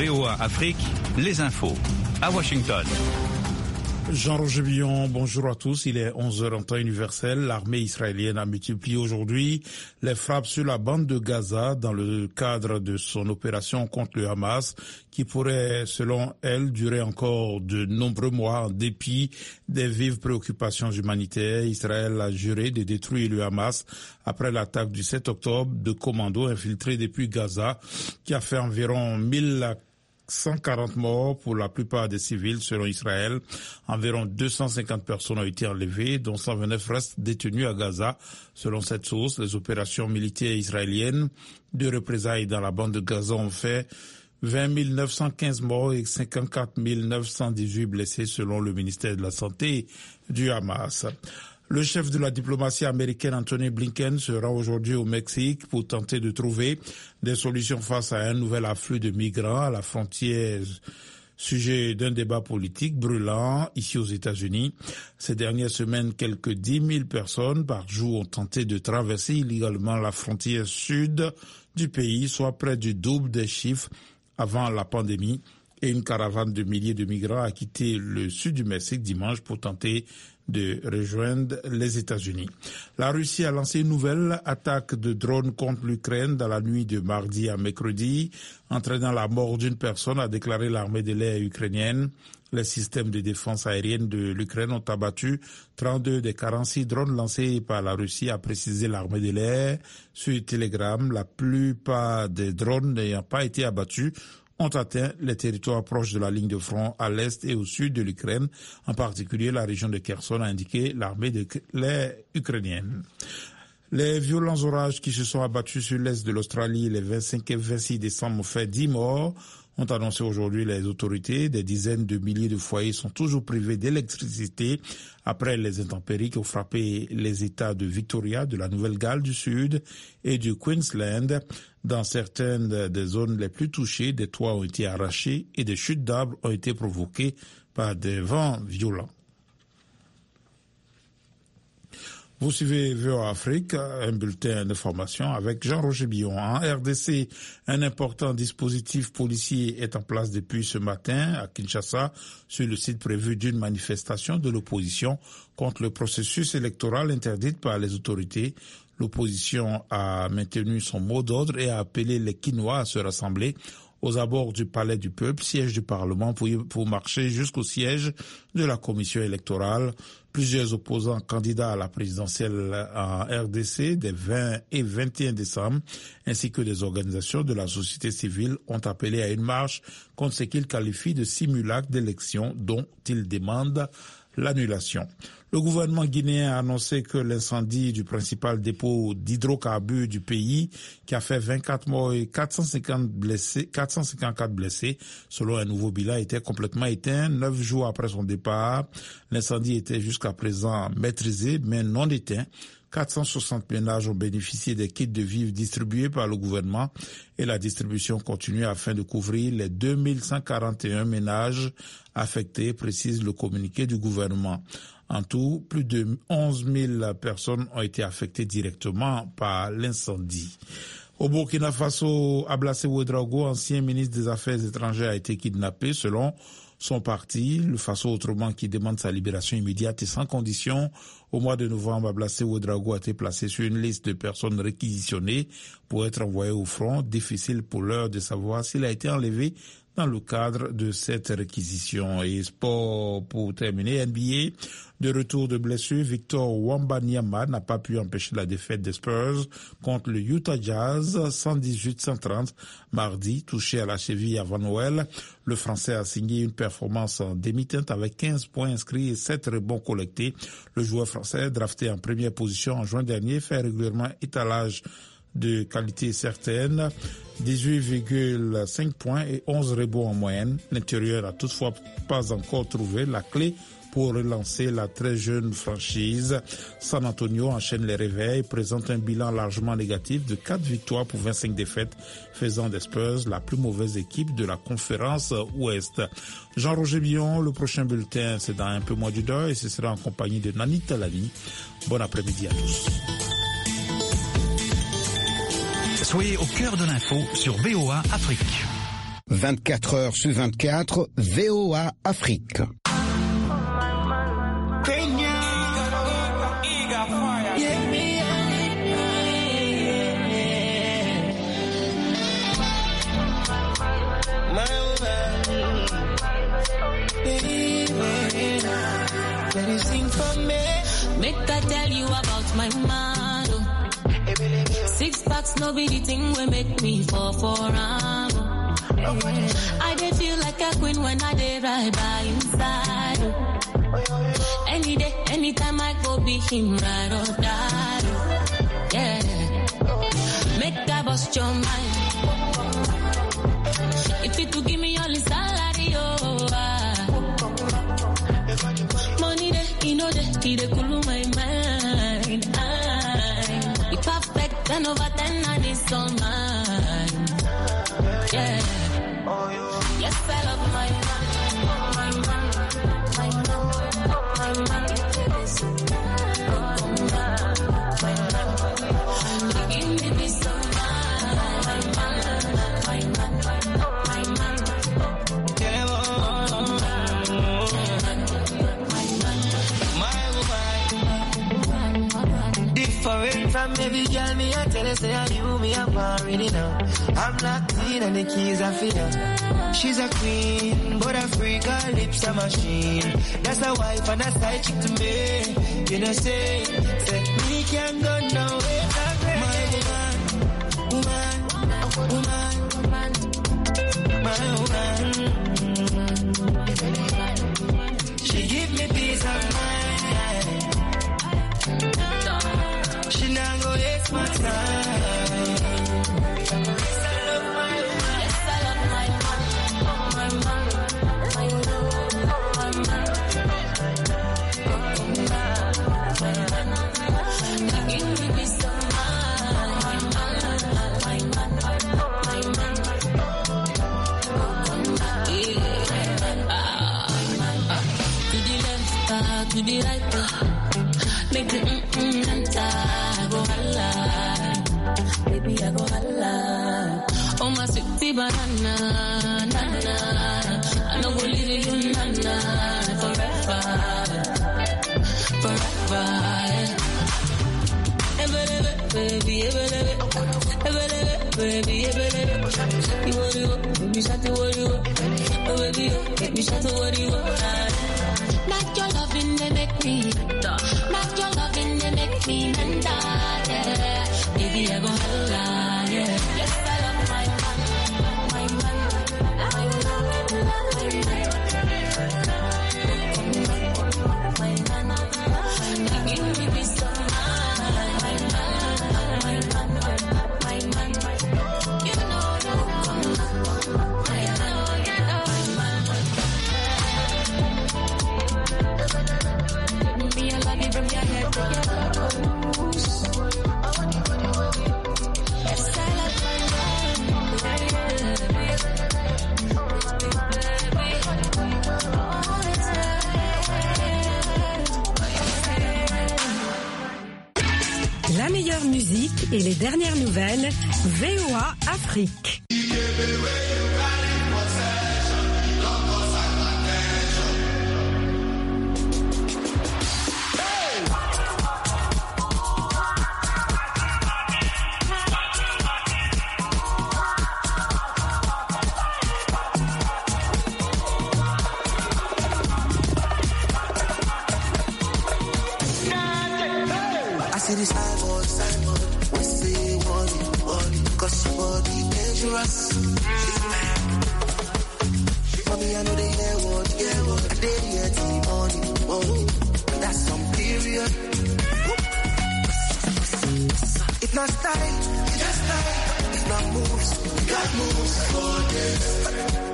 VOA Afrique, les infos. À Washington. Jean-Roger Billon, bonjour à tous. Il est 11h en temps universel. L'armée israélienne a multiplié aujourd'hui les frappes sur la bande de Gaza dans le cadre de son opération contre le Hamas qui pourrait, selon elle, durer encore de nombreux mois en dépit des vives préoccupations humanitaires. Israël a juré de détruire le Hamas après l'attaque du 7 octobre de commandos infiltrés depuis Gaza qui a fait environ 140 morts pour la plupart des civils selon Israël. Environ 250 personnes ont été enlevées, dont 129 restent détenues à Gaza. Selon cette source, les opérations militaires israéliennes de représailles dans la bande de Gaza ont fait 20 915 morts et 54 918 blessés selon le ministère de la Santé du Hamas. Le chef de la diplomatie américaine, Anthony Blinken, se rend aujourd'hui au Mexique pour tenter de trouver des solutions face à un nouvel afflux de migrants à la frontière, sujet d'un débat politique brûlant ici aux États-Unis. Ces dernières semaines, quelques 10 000 personnes par jour ont tenté de traverser illégalement la frontière sud du pays, soit près du double des chiffres avant la pandémie. Et une caravane de milliers de migrants a quitté le sud du Mexique dimanche pour tenter de rejoindre les États-Unis. La Russie a lancé une nouvelle attaque de drones contre l'Ukraine dans la nuit de mardi à mercredi, entraînant la mort d'une personne, a déclaré l'armée de l'air ukrainienne. Les systèmes de défense aérienne de l'Ukraine ont abattu 32 des 46 drones lancés par la Russie, a précisé l'armée de l'air sur Telegram. La plupart des drones n'ayant pas été abattus ont atteint les territoires proches de la ligne de front à l'est et au sud de l'Ukraine, en particulier la région de Kherson, a indiqué l'armée de l'air ukrainienne. Les violents orages qui se sont abattus sur l'est de l'Australie les 25 et 26 décembre ont fait 10 morts, ont annoncé aujourd'hui les autorités. Des dizaines de milliers de foyers sont toujours privés d'électricité après les intempéries qui ont frappé les États de Victoria, de la Nouvelle-Galles du Sud et du Queensland. Dans certaines des zones les plus touchées, des toits ont été arrachés et des chutes d'arbres ont été provoquées par des vents violents. Vous suivez VOA Afrique, un bulletin d'information avec Jean-Roger Billon. En RDC, un important dispositif policier est en place depuis ce matin à Kinshasa sur le site prévu d'une manifestation de l'opposition contre le processus électoral interdit par les autorités. L'opposition a maintenu son mot d'ordre et a appelé les Kinois à se rassembler aux abords du Palais du Peuple, siège du Parlement, pour marcher jusqu'au siège de la Commission électorale. Plusieurs opposants candidats à la présidentielle en RDC des 20 et 21 décembre, ainsi que des organisations de la société civile, ont appelé à une marche contre ce qu'ils qualifient de simulacre d'élection dont ils demandent l'annulation. Le gouvernement guinéen a annoncé que l'incendie du principal dépôt d'hydrocarbures du pays, qui a fait 24 morts et 454 blessés, selon un nouveau bilan, était complètement éteint 9 jours après son départ. L'incendie était jusqu'à présent maîtrisé, mais non éteint. 460 ménages ont bénéficié des kits de vivres distribués par le gouvernement et la distribution continue afin de couvrir les 2141 ménages affectés, précise le communiqué du gouvernement. En tout, plus de 11 000 personnes ont été affectées directement par l'incendie. Au Burkina Faso, Ablassé Ouedraogo, ancien ministre des Affaires étrangères, a été kidnappé selon son parti, le Faso Autrement, qui demande sa libération immédiate et sans condition. Au mois de novembre, Ablassé Ouedraogo a été placé sur une liste de personnes réquisitionnées pour être envoyé au front. Difficile pour l'heure de savoir s'il a été enlevé dans le cadre de cette réquisition. Et sport pour terminer, NBA, de retour de blessure, Victor Wembanyama n'a pas pu empêcher la défaite des Spurs contre le Utah Jazz 118-130 mardi, touché à la cheville avant Noël. Le Français a signé une performance en demi-teinte avec 15 points inscrits et 7 rebonds collectés. Le joueur français, drafté en première position en juin dernier, fait régulièrement étalage de qualité certaine, 18,5 points et 11 rebonds en moyenne. L'intérieur n'a toutefois pas encore trouvé la clé pour relancer la très jeune franchise. San Antonio enchaîne les réveils, présente un bilan largement négatif de 4 victoires pour 25 défaites, faisant des Spurs la plus mauvaise équipe de la conférence Ouest. Jean-Roger Billon, le prochain bulletin, c'est dans un peu moins d'une heure et ce sera en compagnie de Nani Talani. Bon après-midi à tous. Soyez au cœur de l'info sur VOA Afrique. 24 heures sur 24, VOA Afrique. Make I tell you about my man. 6 packs, no be the thing will make me fall for I dey feel like a queen when I dey ride by inside. Any day, anytime I go be him, ride or die. Yeah, make that bust your mind. If you to give me all his salary, money there, you know that he dey cool my mind. He perfect, 10 over 10 and it's all mine. Yeah. Yes, I love my man, my man, my man, my man. Give me this my man, my man, my man. Different from every girl, me I tell her say I knew me I'm already now. I'm locked in and the keys are for her. She's a queen, but a freak, her lips a machine. That's a wife and a side chick to me. You know say me can't go nowhere. My woman, my woman. She give me peace of mind. She not go waste my time. To the right, make it enter, go holla, baby I go holla. Oh my sweetie banana, nana, I know go leave you nana forever, forever. Baby, baby, you want you, baby, shut the what you, oh baby, baby, shut the what you. Not your loving, they make me. Not your loving, they make me menda. Yeah. Baby, I go holla. Yeah. Yes, I love my man, my man, my man, my man, my man. Give me this my man, my man, my man. You know, La meilleure musique et les dernières nouvelles, VOA Afrique. Mommy, I know they hear what, I did hear till morning, that's some period. It's not style, it's just style. It's not moves, we got moves for this.